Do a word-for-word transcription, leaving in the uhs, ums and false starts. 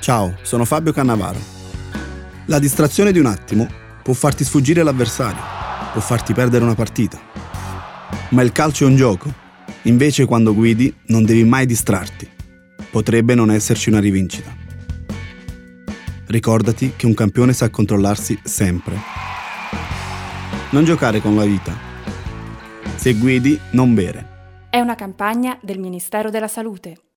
Ciao, sono Fabio Cannavaro. La distrazione di un attimo può farti sfuggire l'avversario, può farti perdere una partita. Ma il calcio è un gioco. Invece quando guidi non devi mai distrarti. Potrebbe non esserci una rivincita. Ricordati che un campione sa controllarsi sempre. Non giocare con la vita. Se guidi, non bere. È una campagna del Ministero della Salute.